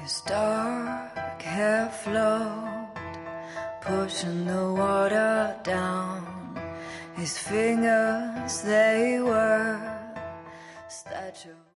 His dark hair flowed, pushing the water down. His fingers, they were statues.